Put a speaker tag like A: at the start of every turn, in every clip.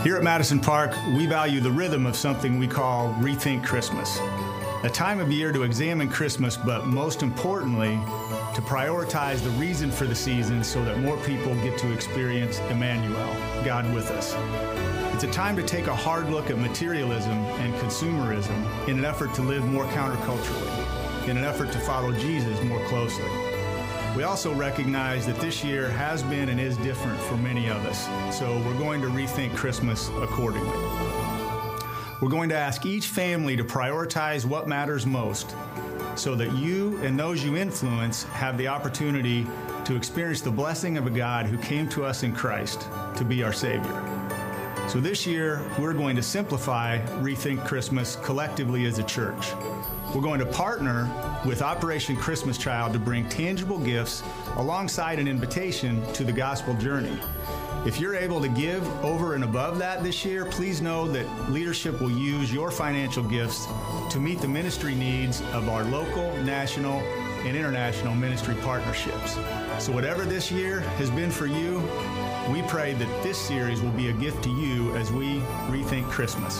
A: Here at Madison Park, we value the rhythm of something we call Rethink Christmas, a time of year to examine Christmas, but most importantly, to prioritize the reason for the season so that more people get to experience Emmanuel, God with us. It's a time to take a hard look at materialism and consumerism in an effort to live more counterculturally, in an effort to follow Jesus more closely. We also recognize that this year has been and is different for many of us, so we're going to rethink Christmas accordingly. We're going to ask each family to prioritize what matters most so that you and those you influence have the opportunity to experience the blessing of a God who came to us in Christ to be our Savior. So this year, we're going to simplify Rethink Christmas collectively as a church. We're going to partner with Operation Christmas Child to bring tangible gifts alongside an invitation to the gospel journey. If you're able to give over and above that this year, please know that leadership will use your financial gifts to meet the ministry needs of our local, national, and international ministry partnerships. So whatever this year has been for you, we pray that this series will be a gift to you as we rethink Christmas.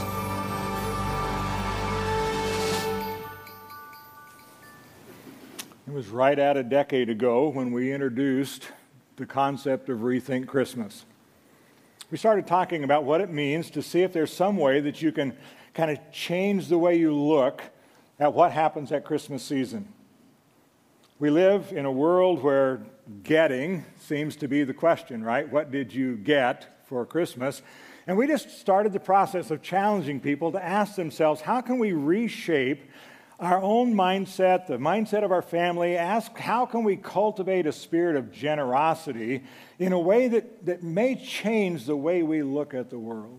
B: It was right at a decade ago when we introduced the concept of Rethink Christmas. We started talking about what it means to see if there's some way that you can kind of change the way you look at what happens at Christmas season. We live in a world where getting seems to be the question, right? What did you get for Christmas? And we just started the process of challenging people to ask themselves, how can we reshape our own mindset, the mindset of our family? Ask, how can we cultivate a spirit of generosity in a way that may change the way we look at the world?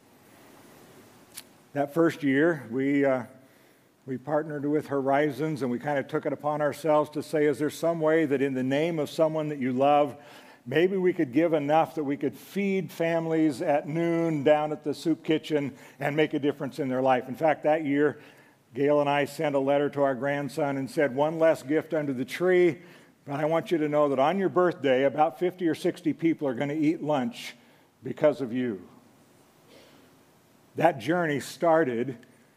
B: That first year, we partnered with Horizons, and we kind of took it upon ourselves to say, is there some way that in the name of someone that you love, maybe we could give enough that we could feed families at noon down at the soup kitchen and make a difference in their life? In fact, that year, Gail and I sent a letter to our grandson and said, one less gift under the tree, but I want you to know that on your birthday, about 50 or 60 people are going to eat lunch because of you. That journey started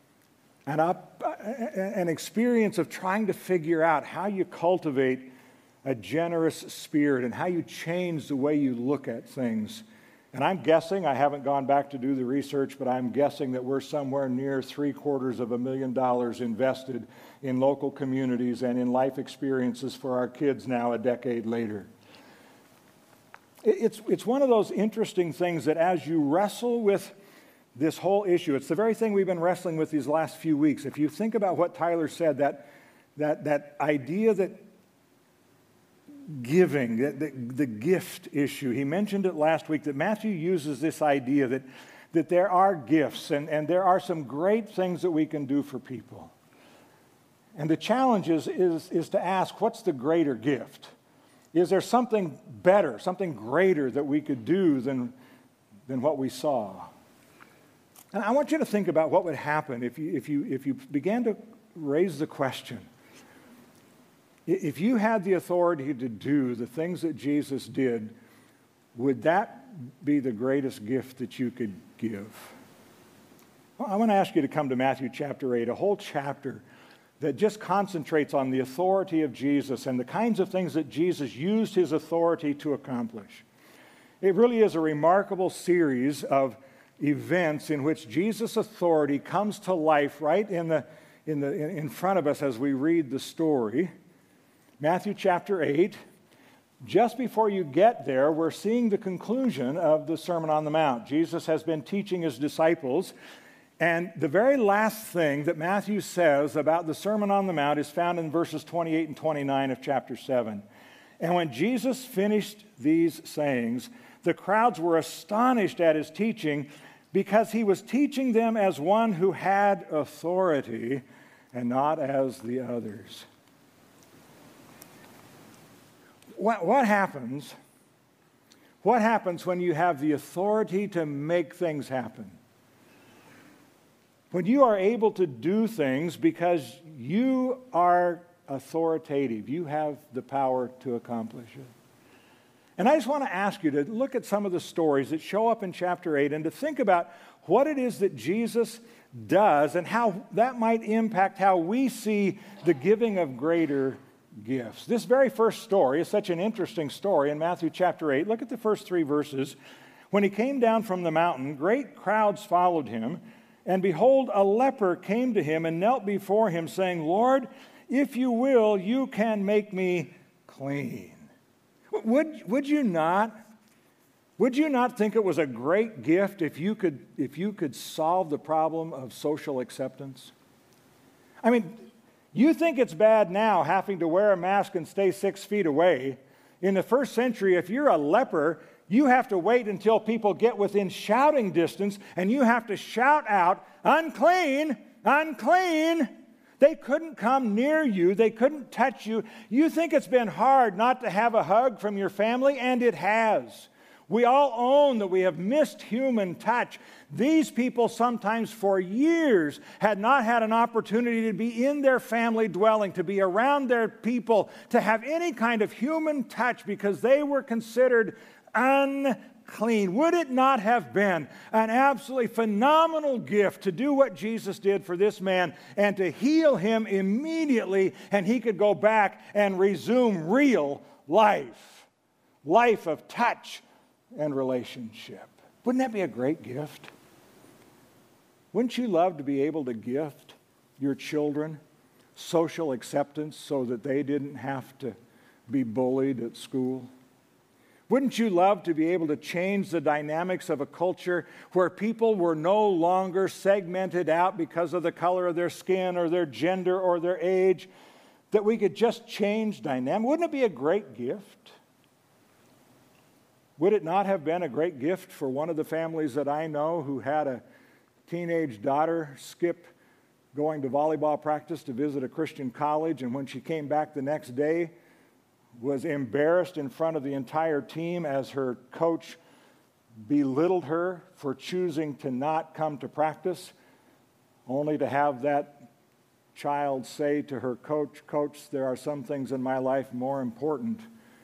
B: an experience of trying to figure out how you cultivate a generous spirit and how you change the way you look at things. And I'm guessing, I haven't gone back to do the research, but I'm guessing that we're somewhere near $750,000 invested in local communities and in life experiences for our kids now a decade later. It's one of those interesting things that as you wrestle with this whole issue, it's the very thing we've been wrestling with these last few weeks. If you think about what Tyler said, that idea that giving, the gift issue. He mentioned it last week that Matthew uses this idea that there are gifts and there are some great things that we can do for people. And the challenge is to ask, what's the greater gift? Is there something better, something greater that we could do than what we saw? And I want you to think about what would happen if you began to raise the question. If you had the authority to do the things that Jesus did, would that be the greatest gift that you could give? Well, I want to ask you to come to Matthew chapter 8, a whole chapter that just concentrates on the authority of Jesus and the kinds of things that Jesus used his authority to accomplish. It really is a remarkable series of events in which Jesus' authority comes to life right in front of us as we read the story. Matthew chapter 8, just before you get there, we're seeing the conclusion of the Sermon on the Mount. Jesus has been teaching his disciples, and the very last thing that Matthew says about the Sermon on the Mount is found in verses 28 and 29 of chapter 7. And when Jesus finished these sayings, the crowds were astonished at his teaching because he was teaching them as one who had authority and not as the others. What happens when you have the authority to make things happen? When you are able to do things because you are authoritative, you have the power to accomplish it. And I just want to ask you to look at some of the stories that show up in chapter 8 and to think about what it is that Jesus does and how that might impact how we see the giving of greater gifts. This very first story is such an interesting story in Matthew chapter 8. Look at the first 3 verses. When he came down from the mountain, great crowds followed him, and behold, a leper came to him and knelt before him, saying, Lord, if you will, you can make me clean. Would you not think it was a great gift if you could solve the problem of social acceptance? I mean, you think it's bad now having to wear a mask and stay 6 feet away. In the first century, if you're a leper, you have to wait until people get within shouting distance, and you have to shout out, unclean, unclean. They couldn't come near you. They couldn't touch you. You think it's been hard not to have a hug from your family, and it has. We all own that we have missed human touch. These people sometimes for years had not had an opportunity to be in their family dwelling, to be around their people, to have any kind of human touch because they were considered unclean. Would it not have been an absolutely phenomenal gift to do what Jesus did for this man and to heal him immediately, and he could go back and resume real life of touch and relationship? Wouldn't that be a great gift? Wouldn't you love to be able to gift your children social acceptance so that they didn't have to be bullied at school? Wouldn't you love to be able to change the dynamics of a culture where people were no longer segmented out because of the color of their skin or their gender or their age, that we could just change dynamics? Wouldn't it be a great gift? Would it not have been a great gift for one of the families that I know who had a teenage daughter skip going to volleyball practice to visit a Christian college, and when she came back the next day, was embarrassed in front of the entire team as her coach belittled her for choosing to not come to practice, only to have that child say to her coach, "Coach, there are some things in my life more important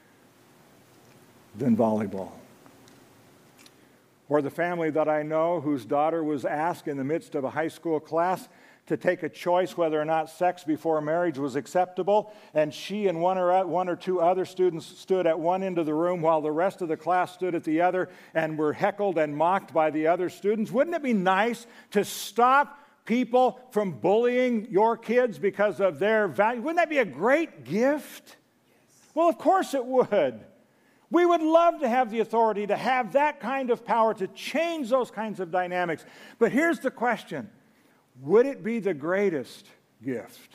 B: than volleyball." Or the family that I know whose daughter was asked in the midst of a high school class to take a choice whether or not sex before marriage was acceptable, and she and one or two other students stood at one end of the room while the rest of the class stood at the other and were heckled and mocked by the other students. Wouldn't it be nice to stop people from bullying your kids because of their value? Wouldn't that be a great gift? Yes. Well, of course it would. We would love to have the authority to have that kind of power to change those kinds of dynamics. But here's the question. Would it be the greatest gift?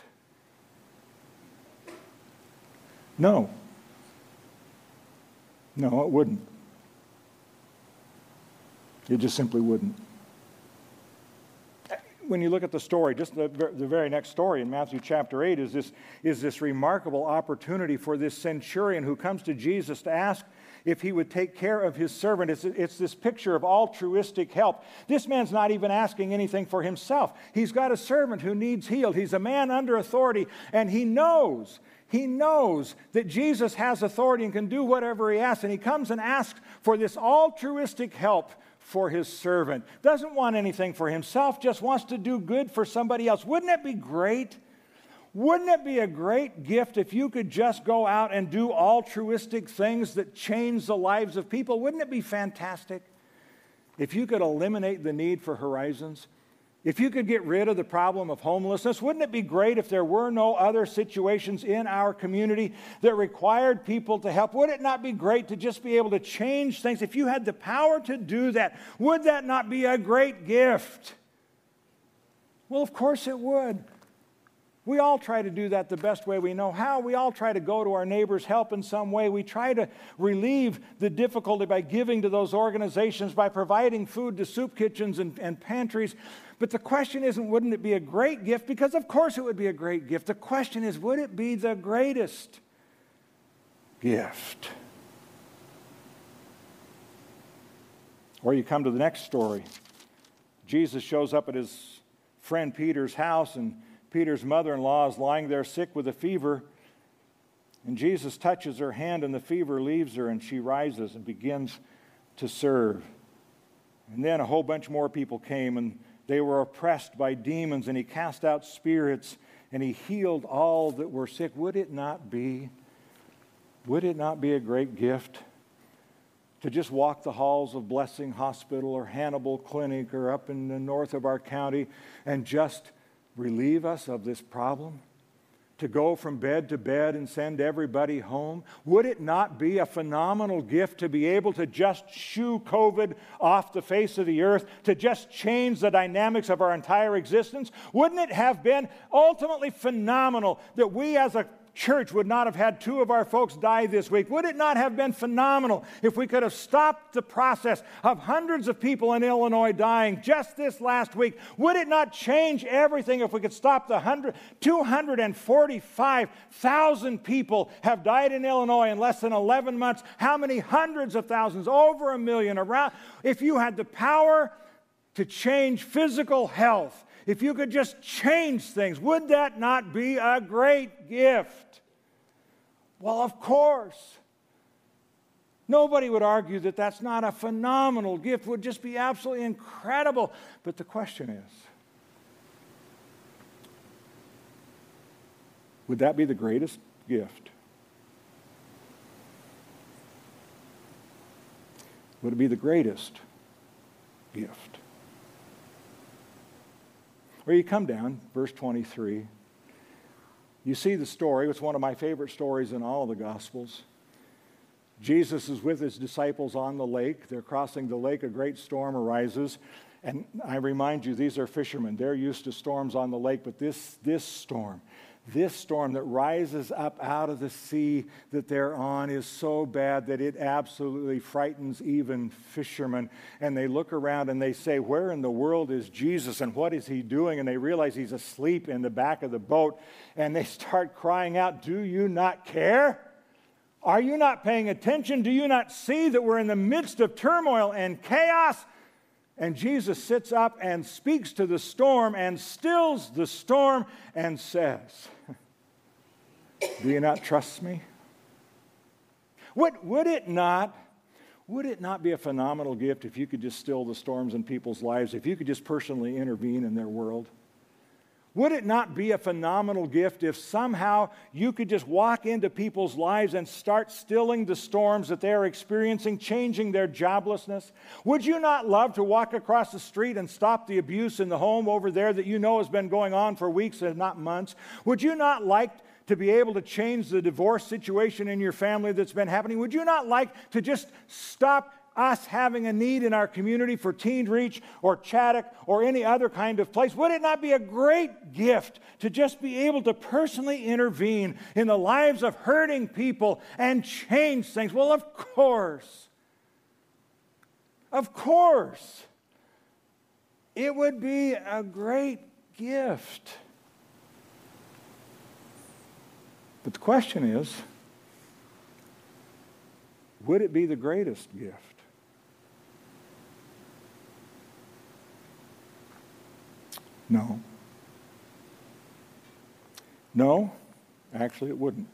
B: No. No, it wouldn't. It just simply wouldn't. When you look at the story, just the very next story in Matthew chapter 8 is this remarkable opportunity for this centurion who comes to Jesus to ask if he would take care of his servant. It's this picture of altruistic help. This man's not even asking anything for himself. He's got a servant who needs healed. He's a man under authority, and he knows that Jesus has authority and can do whatever he asks, and he comes and asks for this altruistic help for his servant. Doesn't want anything for himself, just wants to do good for somebody else. Wouldn't it be great? Wouldn't it be a great gift if you could just go out and do altruistic things that change the lives of people? Wouldn't it be fantastic if you could eliminate the need for Horizons? If you could get rid of the problem of homelessness? Wouldn't it be great if there were no other situations in our community that required people to help? Would it not be great to just be able to change things? If you had the power to do that, would that not be a great gift? Well, of course it would. We all try to do that the best way we know how. We all try to go to our neighbor's help in some way. We try to relieve the difficulty by giving to those organizations, by providing food to soup kitchens and pantries. But the question isn't, wouldn't it be a great gift? Because of course it would be a great gift. The question is, would it be the greatest gift? Or you come to the next story. Jesus shows up at his friend Peter's house, and Peter's mother-in-law is lying there sick with a fever. And Jesus touches her hand, and the fever leaves her, and she rises and begins to serve. And then a whole bunch more people came, and they were oppressed by demons, and he cast out spirits, and he healed all that were sick. Would it not be a great gift to just walk the halls of Blessing Hospital or Hannibal Clinic or up in the north of our county and just relieve us of this problem? To go from bed to bed and send everybody home? Would it not be a phenomenal gift to be able to just shoo COVID off the face of the earth, to just change the dynamics of our entire existence? Wouldn't it have been ultimately phenomenal that we as a church would not have had 2 of our folks die this week? Would it not have been phenomenal if we could have stopped the process of hundreds of people in Illinois dying just this last week? Would it not change everything if we could stop the 245,000 people have died in Illinois in less than 11 months? How many hundreds of thousands? Over 1 million around. If you had the power to change physical health, if you could just change things, would that not be a great gift? Well, of course. Nobody would argue that that's not a phenomenal gift. It would just be absolutely incredible. But the question is, would that be the greatest gift? Would it be the greatest gift? Where you come down, verse 23, you see the story. It's one of my favorite stories in all of the Gospels. Jesus is with his disciples on the lake. They're crossing the lake. A great storm arises. And I remind you, these are fishermen. They're used to storms on the lake, but this storm that rises up out of the sea that they're on is so bad that it absolutely frightens even fishermen. And they look around and they say, where in the world is Jesus and what is he doing? And they realize he's asleep in the back of the boat. And they start crying out, do you not care? Are you not paying attention? Do you not see that we're in the midst of turmoil and chaos? And Jesus sits up and speaks to the storm and stills the storm and says, do you not trust me? Would it not be a phenomenal gift if you could just still the storms in people's lives, if you could just personally intervene in their world? Would it not be a phenomenal gift if somehow you could just walk into people's lives and start stilling the storms that they're experiencing, changing their joblessness? Would you not love to walk across the street and stop the abuse in the home over there that you know has been going on for weeks and not months? Would you not like to be able to change the divorce situation in your family that's been happening? Would you not like to just stop us having a need in our community for Teen Reach or Chaddock or any other kind of place? Would it not be a great gift to just be able to personally intervene in the lives of hurting people and change things? Well, of course. Of course. It would be a great gift. But the question is, would it be the greatest gift? No. No, actually it wouldn't.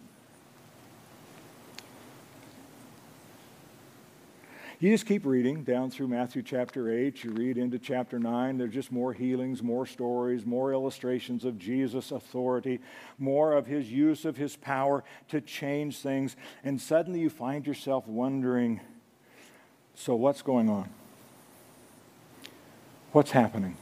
B: You just keep reading down through Matthew chapter 8. You read into chapter 9. There's just more healings, more stories, more illustrations of Jesus' authority, more of his use of his power to change things. And suddenly you find yourself wondering, so what's going on? What's happening?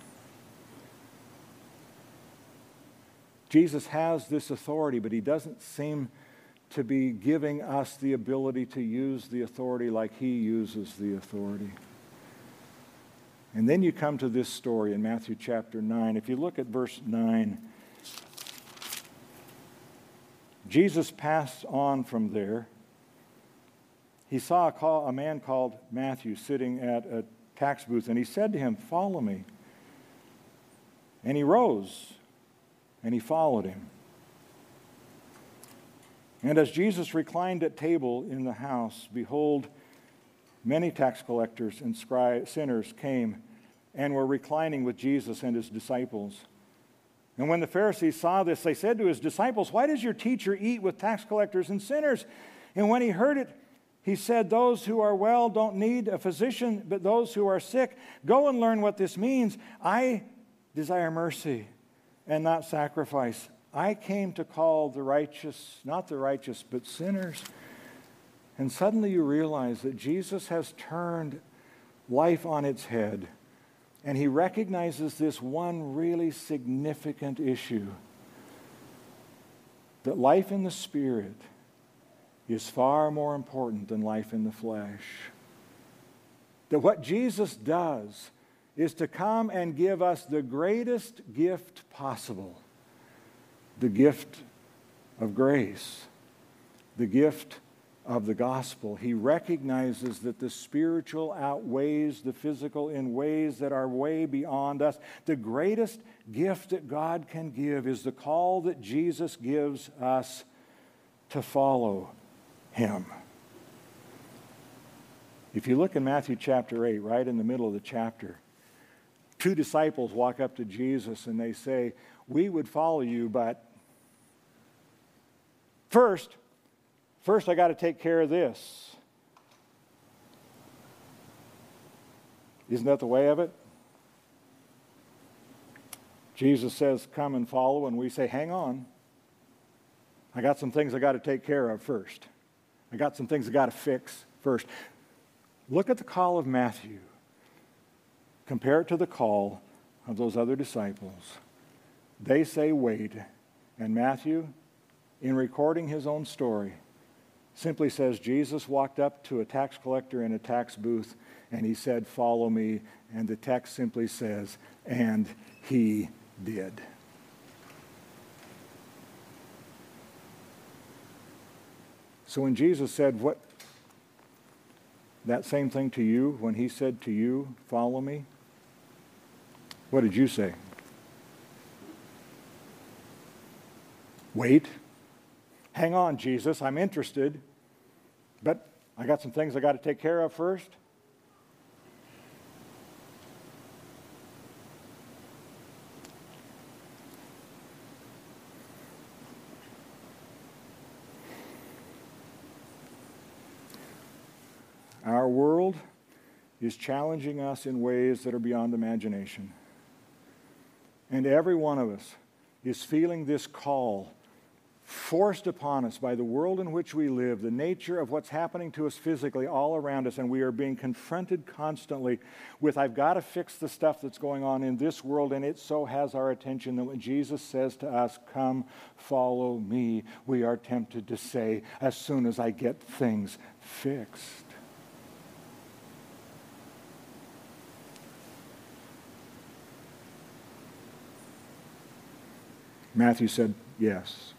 B: Jesus has this authority, but he doesn't seem to be giving us the ability to use the authority like he uses the authority. And then you come to this story in Matthew chapter 9. If you look at verse 9, Jesus passed on from there. He saw a man called Matthew sitting at a tax booth, and he said to him, "Follow me." And he rose, and he followed him. And as Jesus reclined at table in the house, behold, many tax collectors and sinners came and were reclining with Jesus and his disciples. And when the Pharisees saw this, they said to his disciples, "Why does your teacher eat with tax collectors and sinners?" And when he heard it, he said, "Those who are well don't need a physician, but those who are sick. Go and learn what this means. I desire mercy and not sacrifice. I came to call the righteous, not the righteous, but sinners." And suddenly you realize that Jesus has turned life on its head. And he recognizes this one really significant issue, that life in the Spirit is far more important than life in the flesh. That what Jesus does is to come and give us the greatest gift possible, the gift of grace, the gift of the gospel. He recognizes that the spiritual outweighs the physical in ways that are way beyond us. The greatest gift that God can give is the call that Jesus gives us to follow him. If you look in Matthew chapter 8, right in the middle of the chapter, two disciples walk up to Jesus and they say, "We would follow you, but first I got to take care of this." Isn't that the way of it? Jesus says, "Come and follow," and we say, "Hang on. I got some things I got to take care of first. I got some things I got to fix first." Look at the call of Matthew. Compare it to the call of those other disciples. They say, "Wait." And Matthew, in recording his own story, simply says Jesus walked up to a tax collector in a tax booth and he said, "Follow me." And the text simply says, "And he did." So when Jesus said that same thing to you, when he said to you, "Follow me," what did you say? Wait. Hang on, Jesus, I'm interested, but I got some things I got to take care of first. Our world is challenging us in ways that are beyond imagination. And every one of us is feeling this call forced upon us by the world in which we live, the nature of what's happening to us physically all around us, and we are being confronted constantly with, I've got to fix the stuff that's going on in this world, and it so has our attention that when Jesus says to us, "Come, follow me," we are tempted to say, "As soon as I get things fixed." Matthew said, yes.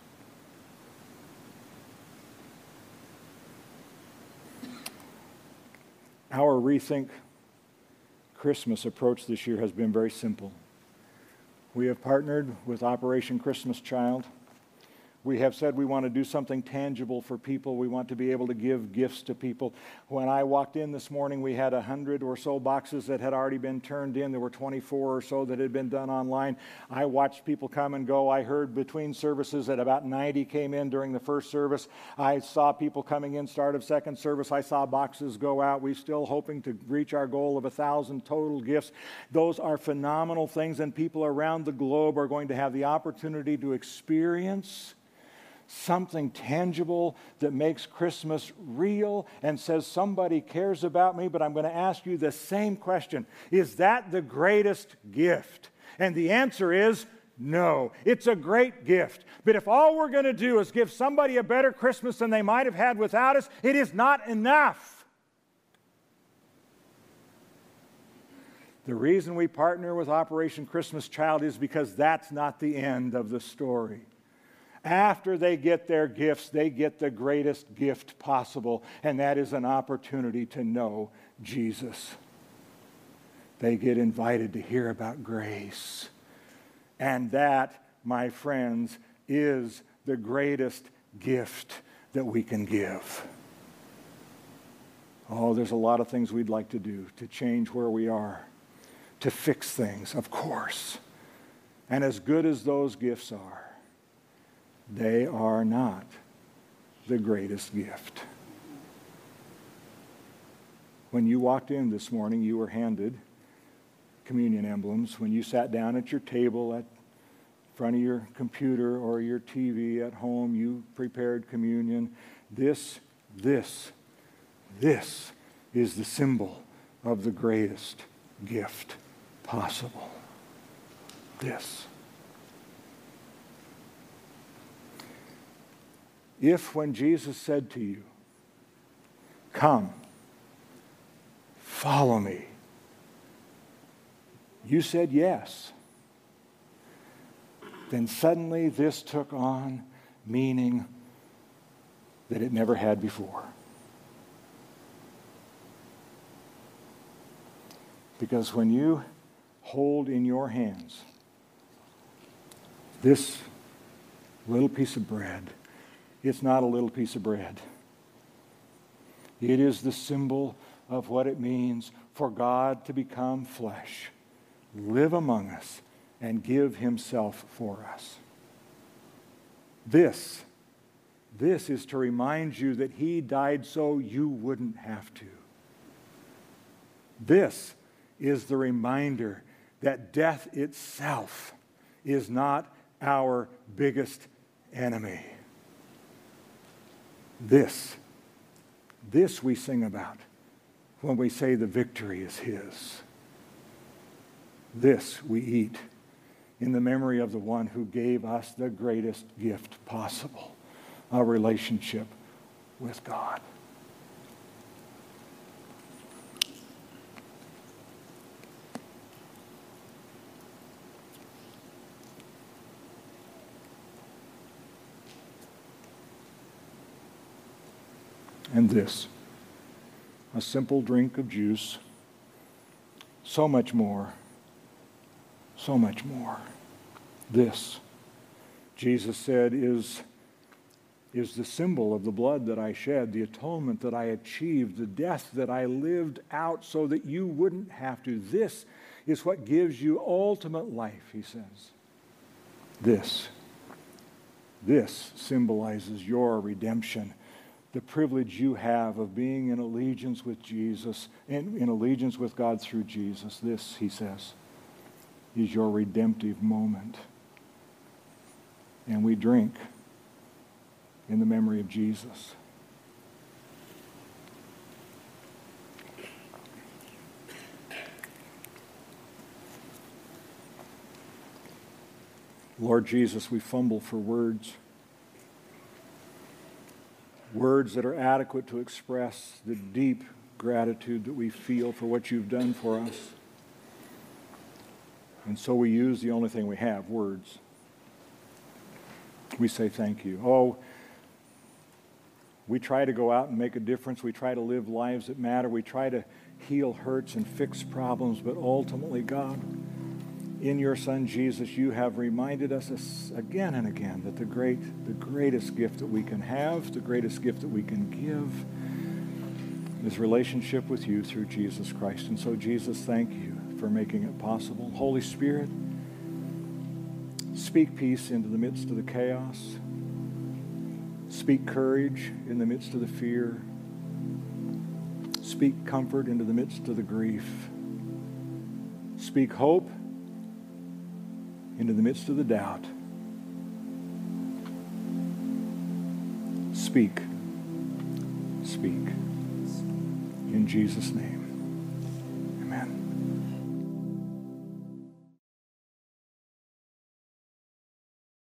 B: Our Rethink Christmas approach this year has been very simple. We have partnered with Operation Christmas Child. We have said we want to do something tangible for people. We want to be able to give gifts to people. When I walked in this morning, we had 100 or so boxes that had already been turned in. There were 24 or so that had been done online. I watched people come and go. I heard between services that about 90 came in during the first service. I saw people coming in start of second service. I saw boxes go out. We're still hoping to reach our goal of 1,000 total gifts. Those are phenomenal things, and people around the globe are going to have the opportunity to experience something tangible that makes Christmas real and says somebody cares about me. But I'm going to ask you the same question. Is that the greatest gift? And the answer is no. It's a great gift. But if all we're going to do is give somebody a better Christmas than they might have had without us, it is not enough. The reason we partner with Operation Christmas Child is because that's not the end of the story. After they get their gifts, they get the greatest gift possible, and that is an opportunity to know Jesus. They get invited to hear about grace. And that, my friends, is the greatest gift that we can give. Oh, there's a lot of things we'd like to do to change where we are, to fix things, of course. And as good as those gifts are, they are not the greatest gift. When you walked in this morning, you were handed communion emblems. When you sat down at your table at front of your computer or your TV at home, you prepared communion. This is the symbol of the greatest gift possible. This. If when Jesus said to you, "Come, follow me," you said yes, then suddenly this took on meaning that it never had before. Because when you hold in your hands this little piece of bread, it's not a little piece of bread. It is the symbol of what it means for God to become flesh, live among us, and give himself for us. This is to remind you that he died so you wouldn't have to. This is the reminder that death itself is not our biggest enemy. This we sing about when we say the victory is his. This we eat in the memory of the one who gave us the greatest gift possible, a relationship with God. And this, a simple drink of juice, so much more, so much more. This, Jesus said, is the symbol of the blood that I shed, the atonement that I achieved, the death that I lived out so that you wouldn't have to. This is what gives you ultimate life, he says. This symbolizes your redemption, the privilege you have of being in allegiance with Jesus, and in allegiance with God through Jesus. This, he says, is your redemptive moment. And we drink in the memory of Jesus. Lord Jesus, we fumble for words. Words that are adequate to express the deep gratitude that we feel for what you've done for us. And so we use the only thing we have, words. We say thank you. Oh, we try to go out and make a difference. We try to live lives that matter. We try to heal hurts and fix problems. But ultimately, God, in your Son Jesus, you have reminded us again and again that the greatest gift that we can have, the greatest gift that we can give, is relationship with you through Jesus Christ. And so, Jesus, thank you for making it possible. Holy Spirit, speak peace into the midst of the chaos. Speak courage in the midst of the fear. Speak comfort into the midst of the grief. Speak hope into the midst of the doubt. Speak. In Jesus' name.